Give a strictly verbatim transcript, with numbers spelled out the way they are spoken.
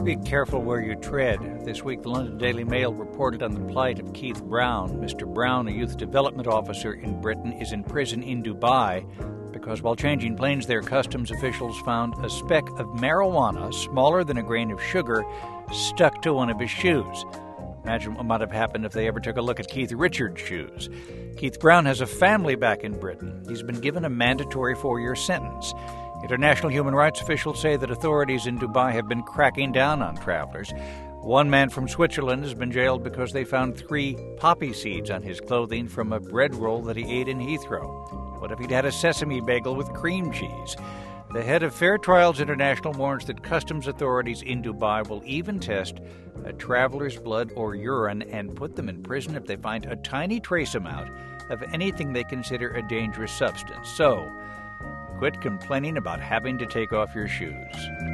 Be careful where you tread. This week, the London Daily Mail reported on the plight of Keith Brown. Mister Brown, a youth development officer in Britain, is in prison in Dubai because while changing planes there, customs officials found a speck of marijuana, smaller than a grain of sugar, stuck to one of his shoes. Imagine what might have happened if they ever took a look at Keith Richards' shoes. Keith Brown has a family back in Britain. He's been given a mandatory four-year sentence. International human rights officials say that authorities in Dubai have been cracking down on travelers. One man from Switzerland has been jailed because they found three poppy seeds on his clothing from a bread roll that he ate in Heathrow. What if he'd had a sesame bagel with cream cheese? The head of Fair Trials International warns that customs authorities in Dubai will even test a traveler's blood or urine and put them in prison if they find a tiny trace amount of anything they consider a dangerous substance. So, quit complaining about having to take off your shoes.